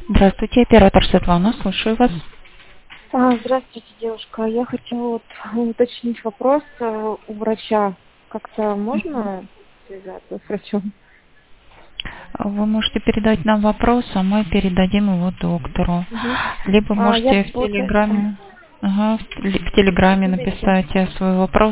Здравствуйте, оператор Светлана, слушаю вас. Здравствуйте, девушка. Я хотела уточнить вопрос у врача. Как-то можно связаться с врачом? Вы можете передать нам вопрос, а мы передадим его доктору. Мгм. Либо Я, можете в получается, Телеграме, в Телеграме смотрите. написать свой вопрос,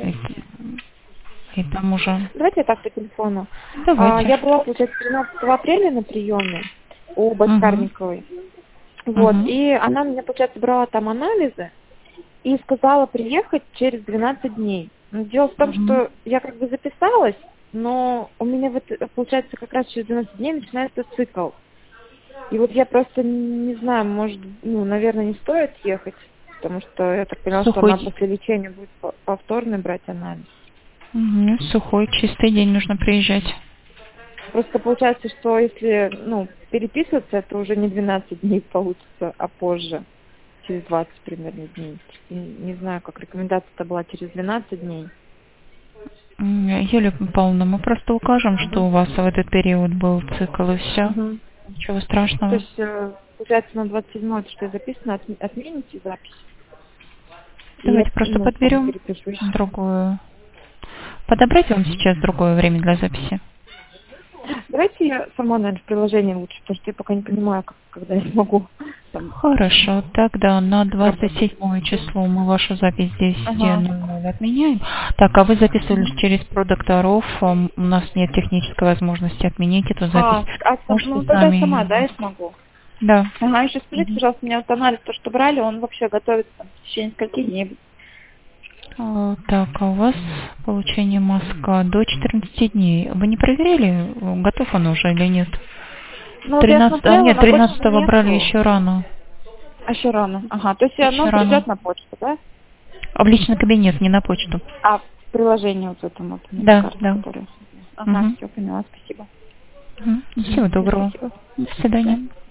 и там уже. Давайте я так по телефону. Давайте. Я была, получается, 13 апреля на приеме у Угу. Баскарниковой. Вот, Угу. и она меня, получается, брала там анализы и сказала приехать через 12 дней. Но дело в том, Угу. что я как бы записалась, но у меня, получается, как раз через 12 дней начинается цикл. И вот я просто не знаю, может, наверное, не стоит ехать, потому что я так поняла, что она Сухой, после лечения будет повторный брать анализ. сухой, чистый день нужно приезжать. Просто получается, что если, переписываться, это уже не 12 дней получится, а позже, через 20 примерно дней. И не знаю, как рекомендация-то была через 12 дней. Юлия Павловна, мы просто укажем, что Угу. у вас в этот период был цикл, и все. Угу. Ничего То страшного. есть, получается, на 27-е, это что записано, отмените запись. И я, Давайте просто там подберем перепишусь. другую. Подобрать вам сейчас другое время для записи? Давайте я сама, наверное, в приложении лучше, потому что я пока не понимаю, когда я смогу там Хорошо, тогда на работать. 27 число мы вашу запись здесь Ага. 10:00 отменяем. Так, а вы записывались через продокторов, у нас нет технической возможности отменить эту запись. Можете Тогда я сами сама, да, ее... я смогу. Да. Ага, еще скажите, Мгм. пожалуйста, меня вот анализ, то, что брали, он вообще готовится там, в течение скольких дней? Так, а у вас получение мазка до 14 дней. Вы не проверяли, готов он уже или нет? Ну вот я 13, смотрела, нет, на почту 13 брали нету. еще рано. А еще рано. Ага, то есть Еще оно рано. придет на почту, да? А в личный кабинет, не на почту. А в приложении вот этом вот Да, медикарт, да. который. Ага, Угу. все, поняла, спасибо. Всего Все, доброго. спасибо. До Да. свидания.